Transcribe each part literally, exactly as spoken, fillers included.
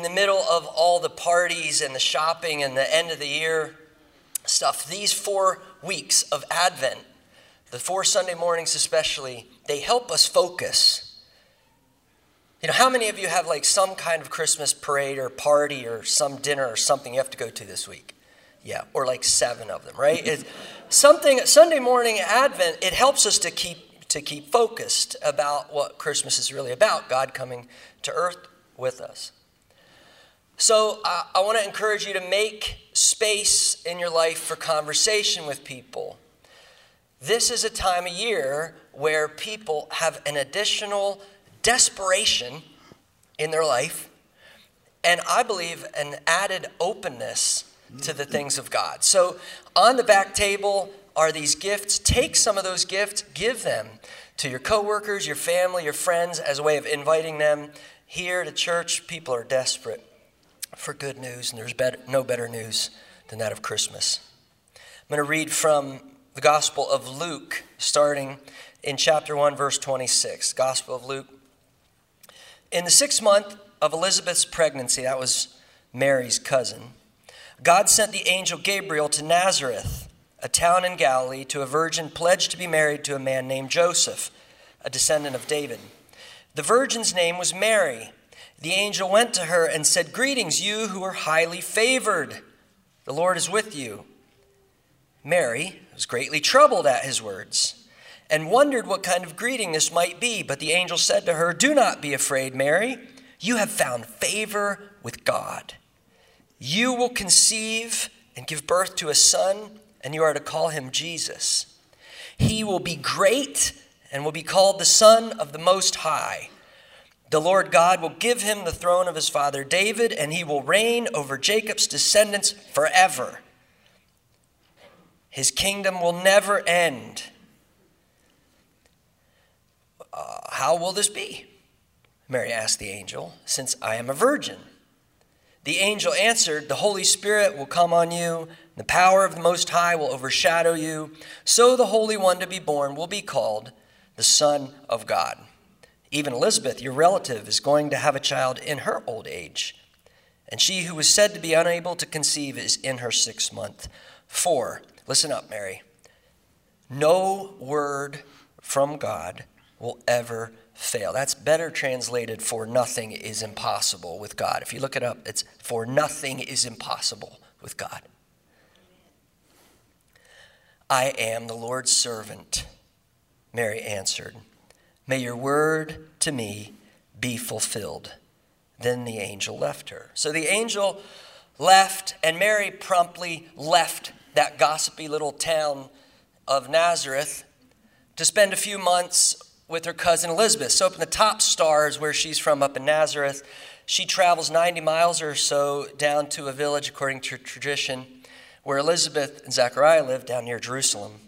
in the middle of all the parties and the shopping and the end of the year stuff, these four weeks of Advent, the four Sunday mornings especially, they help us focus. You know, how many of you have like some kind of Christmas parade or party or some dinner or something you have to go to this week? Yeah, or like seven of them, right? It's something, Sunday morning Advent, it helps us to keep to keep focused about what Christmas is really about, God coming to earth with us. So uh, I want to encourage you to make space in your life for conversation with people. This is a time of year where people have an additional desperation in their life, and I believe an added openness to the things of God. So on the back table are these gifts. Take some of those gifts, give them to your coworkers, your family, your friends as a way of inviting them here to church. People are desperate for good news, and there's better, no better news than that of Christmas. I'm going to read from the Gospel of Luke, starting in chapter one, verse twenty-six. Gospel of Luke. In the sixth month of Elizabeth's pregnancy, that was Mary's cousin, God sent the angel Gabriel to Nazareth, a town in Galilee, to a virgin pledged to be married to a man named Joseph, a descendant of David. The virgin's name was Mary. The angel went to her and said, "Greetings, you who are highly favored. The Lord is with you." Mary was greatly troubled at his words and wondered what kind of greeting this might be. But the angel said to her, "Do not be afraid, Mary. You have found favor with God. You will conceive and give birth to a son, and you are to call him Jesus. He will be great and will be called the Son of the Most High. The Lord God will give him the throne of his father David, and he will reign over Jacob's descendants forever. His kingdom will never end." Uh, how will this be? Mary asked the angel, "since I am a virgin." The angel answered, "The Holy Spirit will come on you. The power of the Most High will overshadow you. So the Holy One to be born will be called the Son of God. Even Elizabeth, your relative, is going to have a child in her old age. And she who was said to be unable to conceive is in her sixth month. For," listen up, Mary, "no word from God will ever fail." That's better translated, "for nothing is impossible with God." If you look it up, it's "for nothing is impossible with God." "I am the Lord's servant," Mary answered. "May your word to me be fulfilled." Then the angel left her. So the angel left, and Mary promptly left that gossipy little town of Nazareth to spend a few months with her cousin Elizabeth. So up in the top stars where she's from, up in Nazareth, she travels ninety miles or so down to a village, according to tradition, where Elizabeth and Zechariah lived, down near Jerusalem.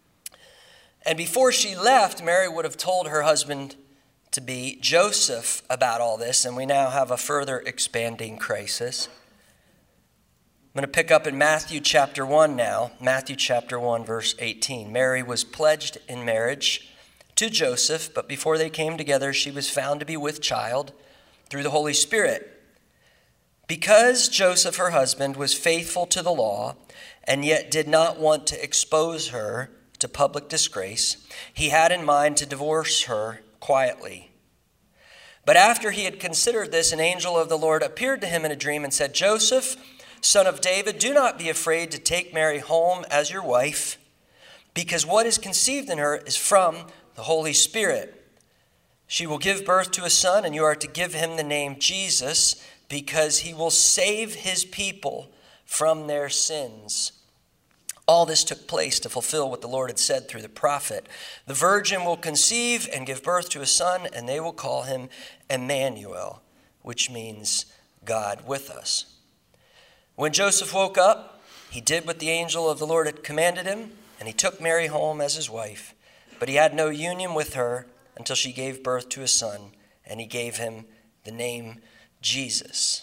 And before she left, Mary would have told her husband to be Joseph about all this, and we now have a further expanding crisis. I'm going to pick up in Matthew chapter one now. Matthew chapter one, verse eighteen. Mary was pledged in marriage to Joseph, but before they came together, she was found to be with child through the Holy Spirit. Because Joseph, her husband, was faithful to the law and yet did not want to expose her to public disgrace, he had in mind to divorce her quietly. But after he had considered this, an angel of the Lord appeared to him in a dream and said, "Joseph, son of David, do not be afraid to take Mary home as your wife, because what is conceived in her is from the Holy Spirit. She will give birth to a son, and you are to give him the name Jesus, because he will save his people from their sins." All this took place to fulfill what the Lord had said through the prophet. "The virgin will conceive and give birth to a son, and they will call him Emmanuel," which means God with us. When Joseph woke up, he did what the angel of the Lord had commanded him, and he took Mary home as his wife. But he had no union with her until she gave birth to a son, and he gave him the name Jesus.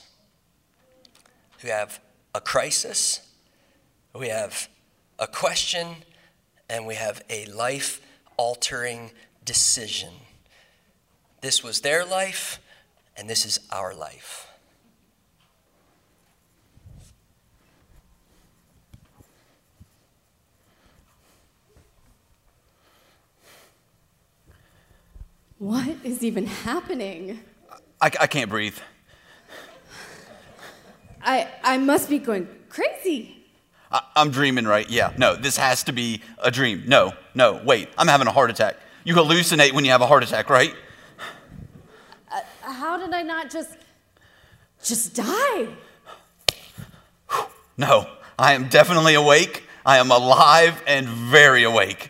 We have a crisis, we have a question, and we have a life-altering decision. This was their life, and this is our life. What is even happening? I, I can't breathe. I I must be going crazy. I, I'm dreaming, right? Yeah, no, this has to be a dream. No, no, wait, I'm having a heart attack. You hallucinate when you have a heart attack, right? Uh, how did I not just, just die? No, I am definitely awake. I am alive and very awake.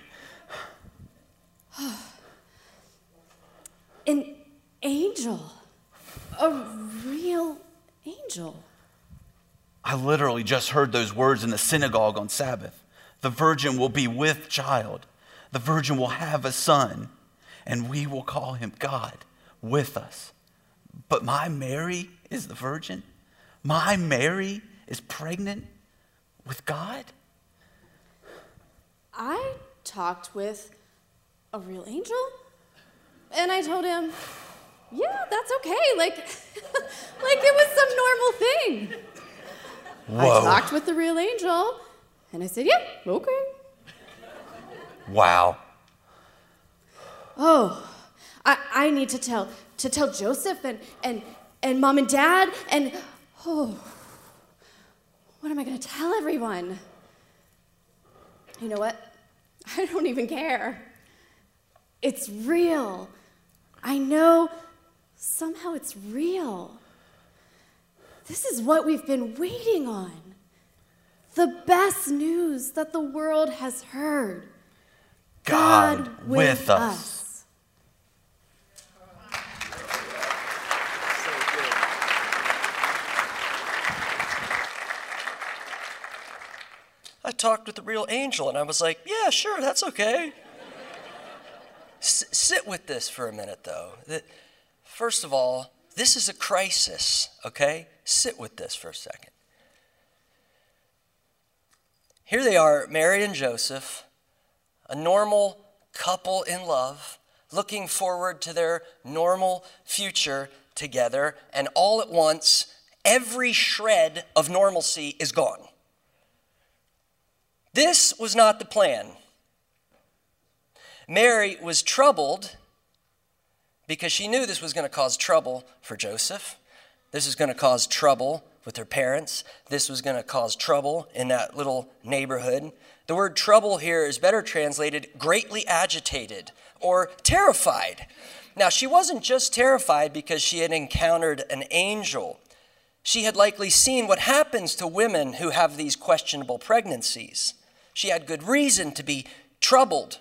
An angel. A real angel. I literally just heard those words in the synagogue on Sabbath. The virgin will be with child. The virgin will have a son, and we will call him God with us. But my Mary is the virgin? My Mary is pregnant with God? I talked with a real angel, and I told him, yeah, that's okay. Like, like it was some normal thing. Whoa. I talked with the real angel, and I said, yeah, okay. Wow. Oh, I, I need to tell to tell Joseph and, and, and mom and dad, and oh, what am I going to tell everyone? You know what? I don't even care. It's real. I know somehow it's real. This is what we've been waiting on. The best news that the world has heard. God, God with, with us. us. I talked with the real angel, and I was like, yeah, sure, that's okay. S- sit with this for a minute, though. That, first of all, this is a crisis, okay? Sit with this for a second. Here they are, Mary and Joseph, a normal couple in love, looking forward to their normal future together, and all at once, every shred of normalcy is gone. This was not the plan. Mary was troubled because she knew this was going to cause trouble for Joseph. This was going to cause trouble with her parents. This was going to cause trouble in that little neighborhood. The word trouble here is better translated greatly agitated or terrified. Now, she wasn't just terrified because she had encountered an angel. She had likely seen what happens to women who have these questionable pregnancies. She had good reason to be troubled.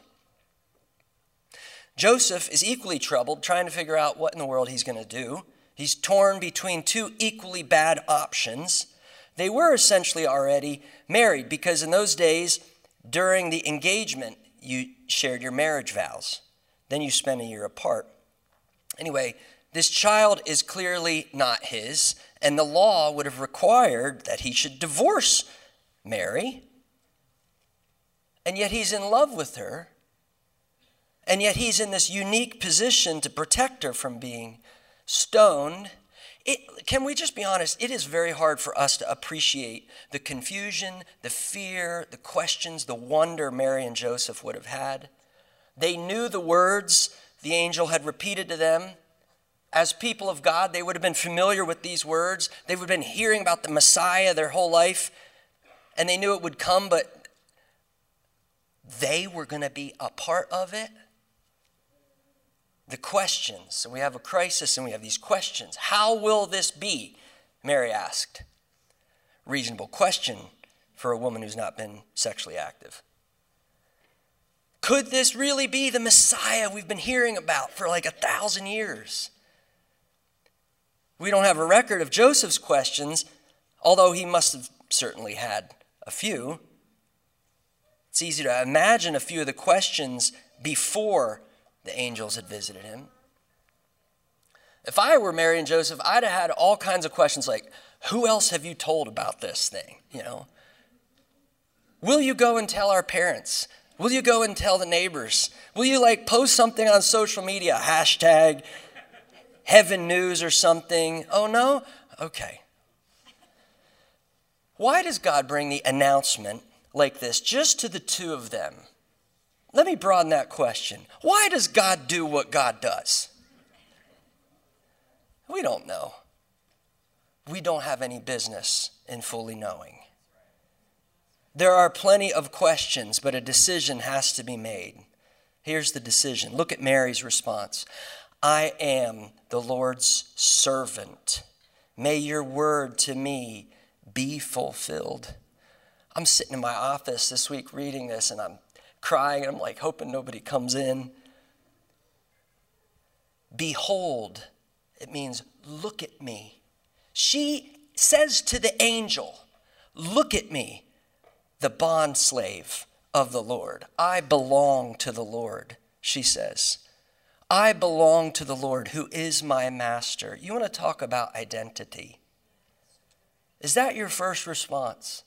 Joseph is equally troubled, trying to figure out what in the world he's going to do. He's torn between two equally bad options. They were essentially already married because in those days, during the engagement, you shared your marriage vows. Then you spent a year apart. Anyway, this child is clearly not his, and the law would have required that he should divorce Mary. And yet he's in love with her. And yet he's in this unique position to protect her from being stoned. It, can we just be honest? It is very hard for us to appreciate the confusion, the fear, the questions, the wonder Mary and Joseph would have had. They knew the words the angel had repeated to them. As people of God, they would have been familiar with these words. They would have been hearing about the Messiah their whole life. And they knew it would come, but they were going to be a part of it. The questions. So we have a crisis and we have these questions. How will this be? Mary asked. Reasonable question for a woman who's not been sexually active. Could this really be the Messiah we've been hearing about for like a thousand years? We don't have a record of Joseph's questions, although he must have certainly had a few. It's easy to imagine a few of the questions before the angels had visited him. If I were Mary and Joseph, I'd have had all kinds of questions like, who else have you told about this thing? You know, will you go and tell our parents? Will you go and tell the neighbors? Will you like post something on social media, hashtag heaven news or something? Oh no? Okay. Why does God bring the announcement like this just to the two of them? Let me broaden that question. Why does God do what God does? We don't know. We don't have any business in fully knowing. There are plenty of questions, but a decision has to be made. Here's the decision. Look at Mary's response. I am the Lord's servant. May your word to me be fulfilled. I'm sitting in my office this week reading this, and I'm crying. I'm like hoping nobody comes in. Behold, it means look at me. She says to the angel, look at me, the bondslave of the Lord. I belong to the Lord, she says. I belong to the Lord who is my master. You want to talk about identity? Is that your first response?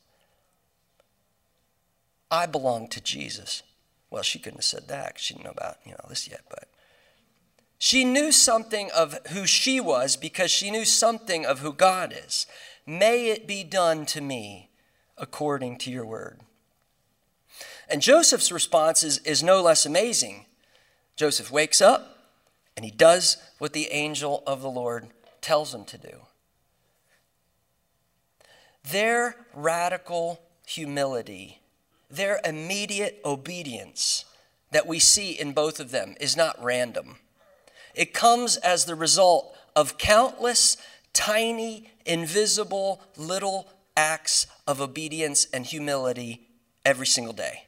I belong to Jesus. Well, she couldn't have said that because she didn't know about, you know, this yet, but she knew something of who she was because she knew something of who God is. May it be done to me according to your word. And Joseph's response is, is no less amazing. Joseph wakes up and he does what the angel of the Lord tells him to do. Their radical humility, their immediate obedience that we see in both of them is not random. It comes as the result of countless, tiny, invisible, little acts of obedience and humility every single day.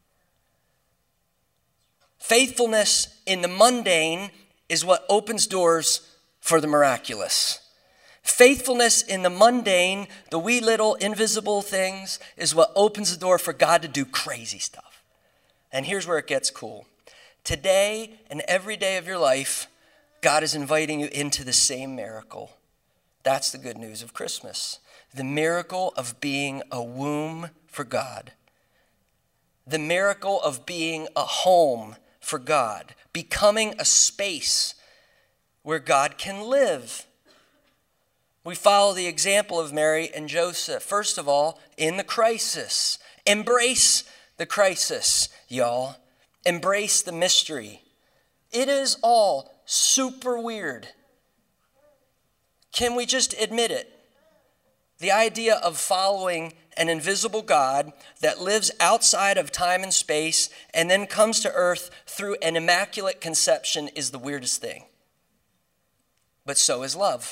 Faithfulness in the mundane is what opens doors for the miraculous. Faithfulness in the mundane, the wee little invisible things, is what opens the door for God to do crazy stuff. And here's where it gets cool. Today and every day of your life, God is inviting you into the same miracle. That's the good news of Christmas. The miracle of being a womb for God. The miracle of being a home for God. Becoming a space where God can live. We follow the example of Mary and Joseph. First of all, in the crisis. Embrace the crisis, y'all. Embrace the mystery. It is all super weird. Can we just admit it? The idea of following an invisible God that lives outside of time and space and then comes to earth through an immaculate conception is the weirdest thing. But so is love.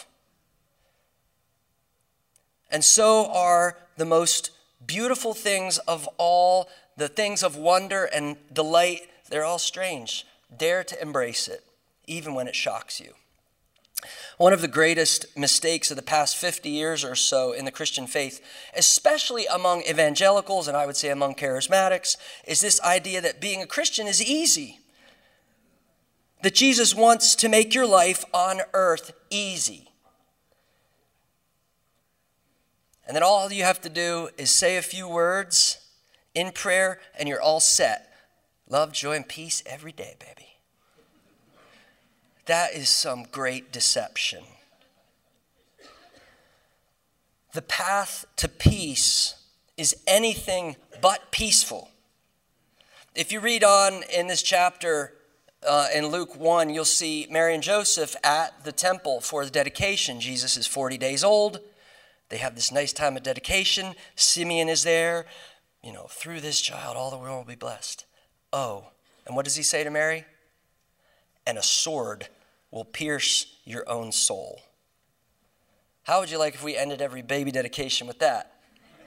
And so are the most beautiful things of all, the things of wonder and delight. They're all strange. Dare to embrace it, even when it shocks you. One of the greatest mistakes of the past fifty years or so in the Christian faith, especially among evangelicals and I would say among charismatics, is this idea that being a Christian is easy. That Jesus wants to make your life on earth easy. And then all you have to do is say a few words in prayer and you're all set. Love, joy, and peace every day, baby. That is some great deception. The path to peace is anything but peaceful. If you read on in this chapter, uh, in Luke one, you'll see Mary and Joseph at the temple for the dedication. Jesus is forty days old. They have this nice time of dedication. Simeon is there. You know, through this child, all the world will be blessed. Oh, and what does he say to Mary? And a sword will pierce your own soul. How would you like if we ended every baby dedication with that?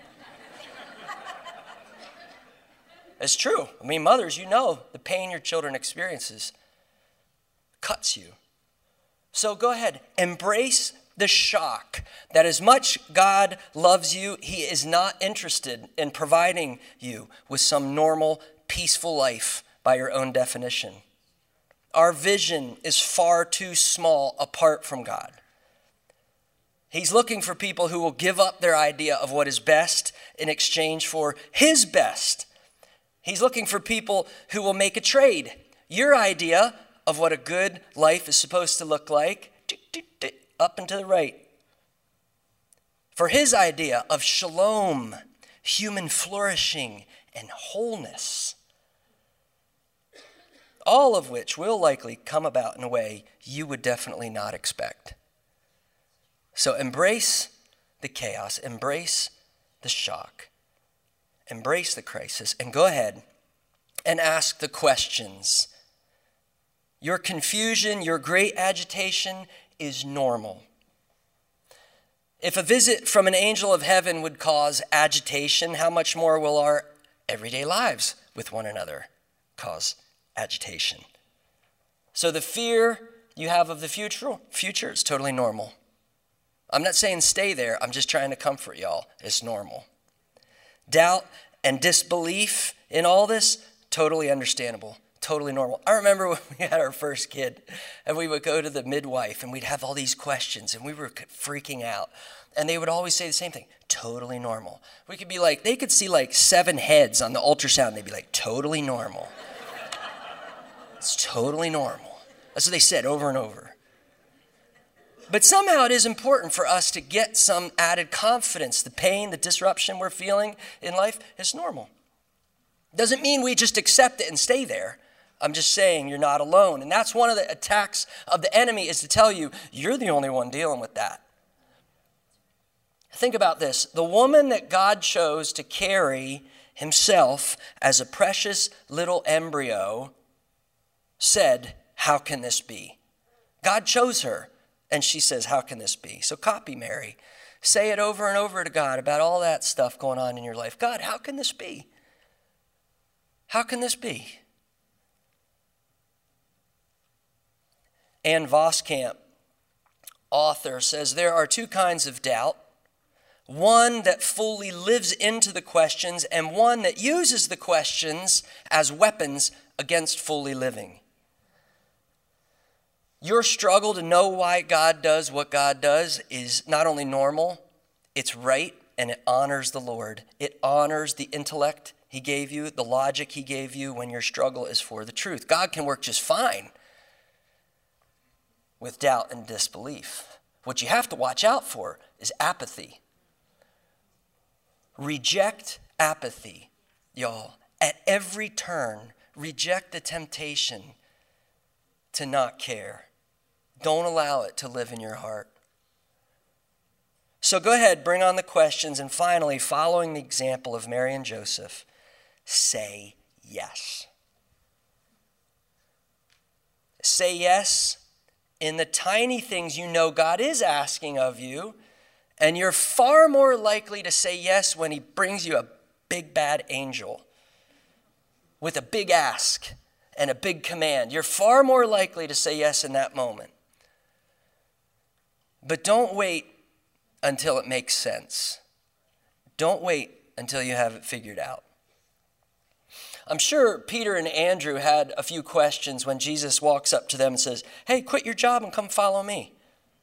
It's true. I mean, mothers, you know the pain your children experiences cuts you. So go ahead, embrace the shock that as much God loves you, he is not interested in providing you with some normal, peaceful life by your own definition. Our vision is far too small apart from God. He's looking for people who will give up their idea of what is best in exchange for his best. He's looking for people who will make a trade. Your idea of what a good life is supposed to look like, up and to the right. For his idea of shalom, human flourishing, and wholeness. all of which will likely come about in a way you would definitely not expect. So embrace the chaos, embrace the shock, embrace the crisis, and go ahead and ask the questions. Your confusion, your great agitation is normal. If a visit from an angel of heaven would cause agitation, how much more will our everyday lives with one another cause agitation? So the fear you have of the future, future is totally normal. I'm not saying stay there. I'm just trying to comfort y'all. It's normal. Doubt and disbelief in all this, totally understandable, totally normal. I remember when we had our first kid and we would go to the midwife and we'd have all these questions and we were freaking out. And they would always say the same thing, totally normal. We could be like, they could see like seven heads on the ultrasound. They'd be like, totally normal. It's totally normal. That's what they said over and over. But somehow it is important for us to get some added confidence. The pain, the disruption we're feeling in life is normal. Doesn't mean we just accept it and stay there. I'm just saying you're not alone. And that's one of the attacks of the enemy, is to tell you, you're the only one dealing with that. Think about this. The woman that God chose to carry himself as a precious little embryo said, how can this be? God chose her. And she says, how can this be? So copy Mary. Say it over and over to God about all that stuff going on in your life. God, how can this be? How can this be? Ann Voskamp, author, says there are two kinds of doubt. One that fully lives into the questions, and one that uses the questions as weapons against fully living. Your struggle to know why God does what God does is not only normal, it's right, and it honors the Lord. It honors the intellect he gave you, the logic he gave you when your struggle is for the truth. God can work just fine with doubt and disbelief. What you have to watch out for is apathy. Reject apathy, y'all. At every turn, reject the temptation to not care. Don't allow it to live in your heart. So go ahead, bring on the questions, and finally, following the example of Mary and Joseph, say yes. Say yes in the tiny things you know God is asking of you, and you're far more likely to say yes when he brings you a big bad angel with a big ask and a big command. You're far more likely to say yes in that moment. But don't wait until it makes sense. Don't wait until you have it figured out. I'm sure Peter and Andrew had a few questions when Jesus walks up to them and says, hey, quit your job and come follow me.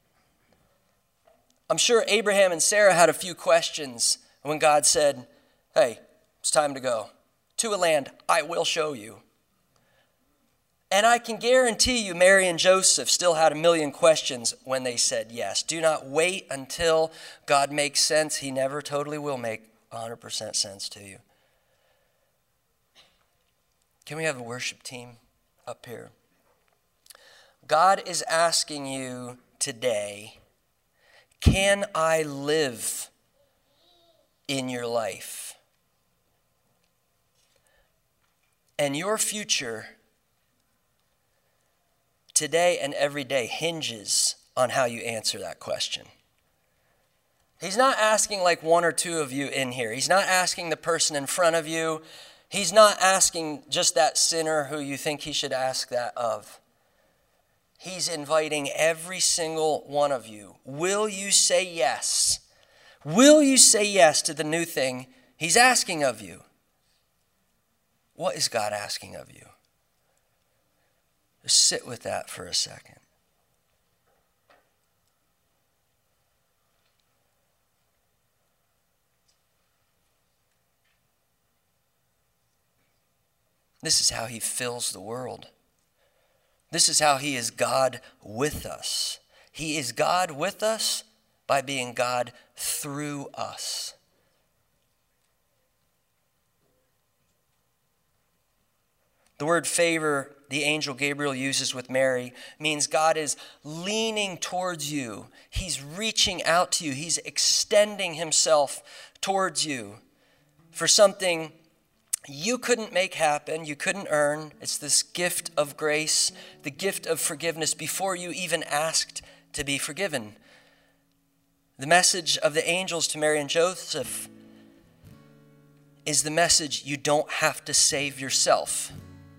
I'm sure Abraham and Sarah had a few questions when God said, hey, it's time to go to a land I will show you. And I can guarantee you Mary and Joseph still had a million questions when they said yes. Do not wait until God makes sense. He never totally will make one hundred percent sense to you. Can we have a worship team up here? God is asking you today, can I live in your life? And your future today and every day hinges on how you answer that question. He's not asking like one or two of you in here. He's not asking the person in front of you. He's not asking just that sinner who you think he should ask that of. He's inviting every single one of you. Will you say yes? Will you say yes to the new thing he's asking of you? What is God asking of you? Just sit with that for a second. This is how he fills the world. This is how he is God with us. He is God with us by being God through us. The word favor the angel Gabriel uses with Mary means God is leaning towards you. He's reaching out to you. He's extending himself towards you for something you couldn't make happen, you couldn't earn. It's this gift of grace, the gift of forgiveness before you even asked to be forgiven. The message of the angels to Mary and Joseph is the message you don't have to save yourself.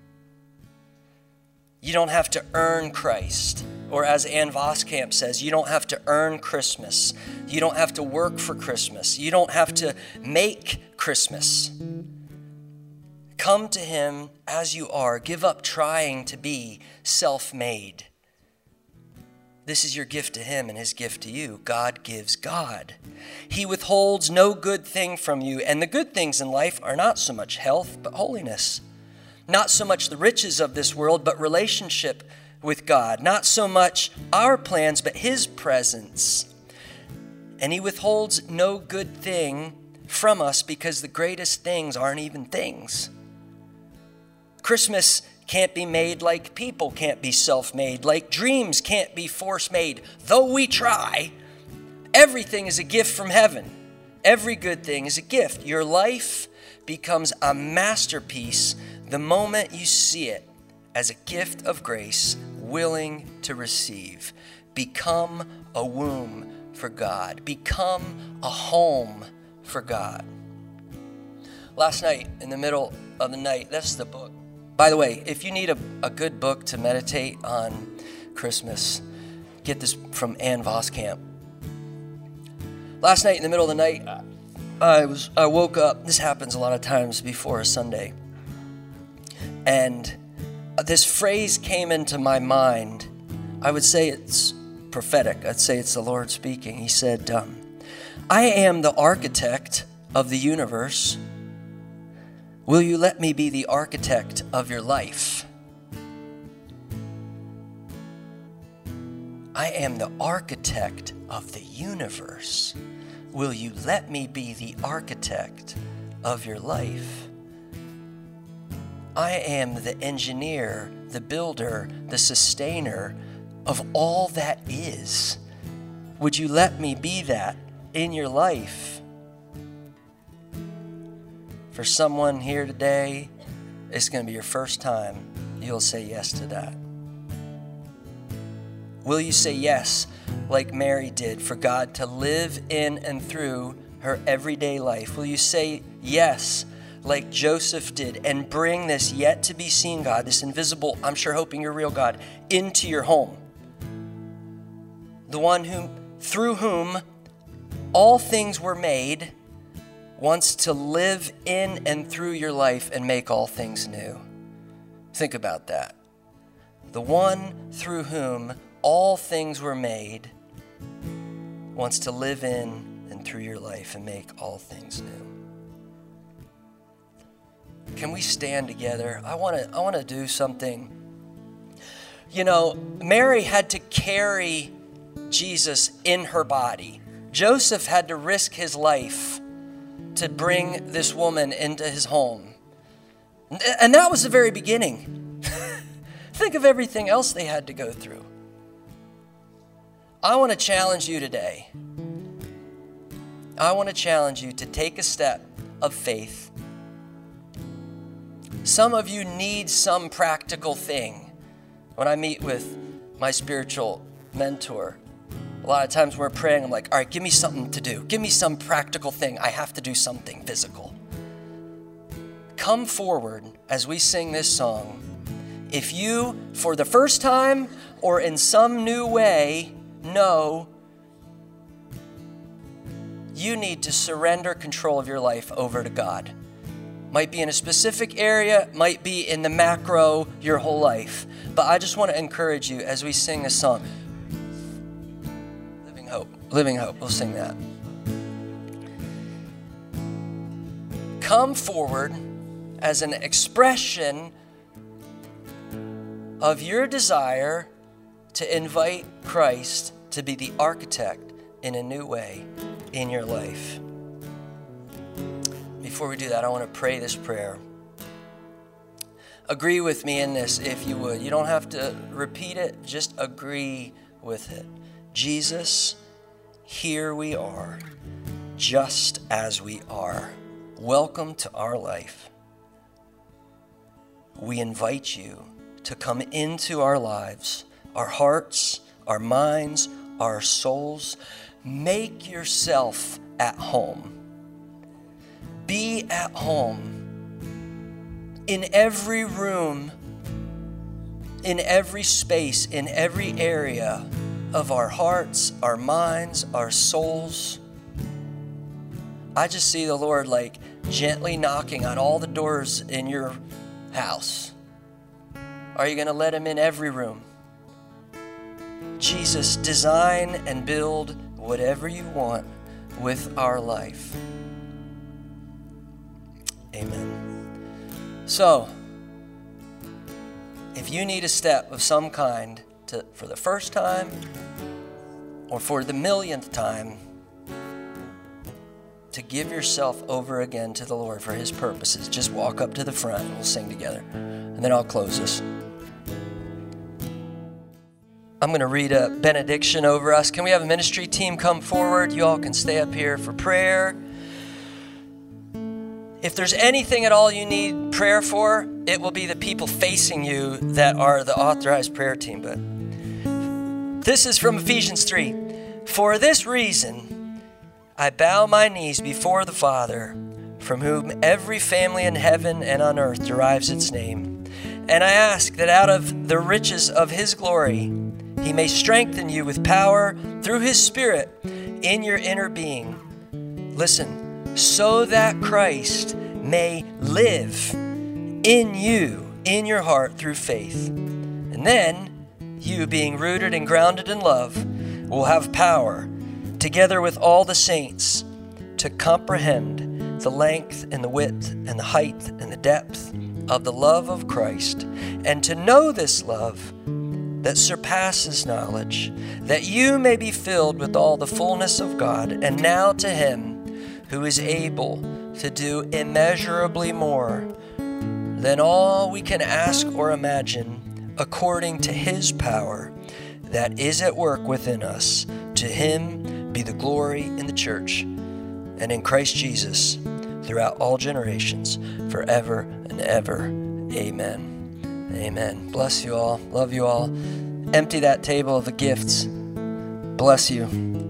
You don't have to earn Christ. Or as Ann Voskamp says, you don't have to earn Christmas. You don't have to work for Christmas. You don't have to make Christmas. Come to him as you are. Give up trying to be self-made. This is your gift to him and his gift to you. God gives God. He withholds no good thing from you. And the good things in life are not so much health, but holiness. Not so much the riches of this world, but relationship with God. Not so much our plans, but his presence. And he withholds no good thing from us because the greatest things aren't even things. Christmas can't be made like people can't be self-made, like dreams can't be force-made. Though we try, everything is a gift from heaven. Every good thing is a gift. Your life becomes a masterpiece the moment you see it as a gift of grace, willing to receive. Become a womb for God. Become a home for God. Last night, in the middle of the night, that's the book. By the way, if you need a, a good book to meditate on Christmas, get this from Ann Voskamp. Last night, in the middle of the night, I was I woke up. This happens a lot of times before a Sunday. And this phrase came into my mind. I would say it's prophetic. I'd say it's the Lord speaking. He said, um, I am the architect of the universe. Will you let me be the architect of your life? I am the architect of the universe. Will you let me be the architect of your life? I am the engineer, the builder, the sustainer of all that is. Would you let me be that in your life? For someone here today, it's going to be your first time you'll say yes to that. Will you say yes, like Mary did, for God to live in and through her everyday life? Will you say yes, like Joseph did, and bring this yet to be seen God, this invisible, I'm sure hoping you're real God, into your home? The one whom, through whom all things were made, wants to live in and through your life and make all things new. Think about that. The one through whom all things were made wants to live in and through your life and make all things new. Can we stand together? I want to I want to do something. You know, Mary had to carry Jesus in her body. Joseph had to risk his life to bring this woman into his home. And that was the very beginning. Think of everything else they had to go through. I want to challenge you today. I want to challenge you to take a step of faith. Some of you need some practical thing. When I meet with my spiritual mentor, a lot of times we're praying, I'm like, all right, give me something to do. Give me some practical thing. I have to do something physical. Come forward as we sing this song. If you, for the first time or in some new way, know you need to surrender control of your life over to God. Might be in a specific area, might be in the macro your whole life. But I just want to encourage you as we sing this song. Hope, living hope. We'll sing that. Come forward as an expression of your desire to invite Christ to be the architect in a new way in your life. Before we do that, I want to pray this prayer. agree with me in this if you would. You don't have to repeat it, just agree with it. Jesus, here we are, just as we are. Welcome to our life. We invite you to come into our lives, our hearts, our minds, our souls. Make yourself at home. Be at home in every room, in every space, in every area of our hearts, our minds, our souls. I just see the Lord like gently knocking on all the doors in your house. Are you going to let him in every room? Jesus, design and build whatever you want with our life. Amen. So, if you need a step of some kind to, for the first time or for the millionth time, to give yourself over again to the Lord for his purposes, just walk up to the front and we'll sing together. And then I'll close this. I'm going to read a benediction over us. Can we have a ministry team come forward? You all can stay up here for prayer. If there's anything at all you need prayer for, it will be the people facing you that are the authorized prayer team. But this is from Ephesians three. For this reason, I bow my knees before the Father, from whom every family in heaven and on earth derives its name. And I ask that out of the riches of his glory, he may strengthen you with power through his Spirit in your inner being. Listen, so that Christ may live in you, in your heart through faith. And then you, being rooted and grounded in love, will have power, together with all the saints, to comprehend the length and the width and the height and the depth of the love of Christ, and to know this love that surpasses knowledge, that you may be filled with all the fullness of God. And now to him who is able to do immeasurably more than all we can ask or imagine, according to his power that is at work within us. To him be the glory in the church and in Christ Jesus throughout all generations, forever and ever. Amen. Amen. Bless you all. Love you all. Empty that table of the gifts. Bless you.